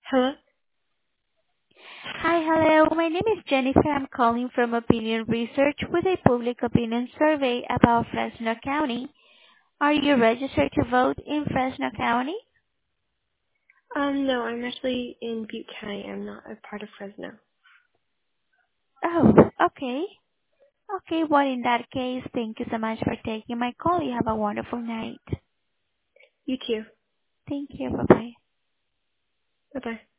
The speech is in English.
Hello? Hi, hello. My name is Jennifer. I'm calling from Opinion Research with a public opinion survey about Fresno County. Are you registered to vote in Fresno County? No, I'm actually in Butte County. I'm not a part of Fresno. Oh, okay. Okay, well, in that case, thank you so much for taking my call. You have a wonderful night. You too. Thank you. Bye-bye. Bye-bye.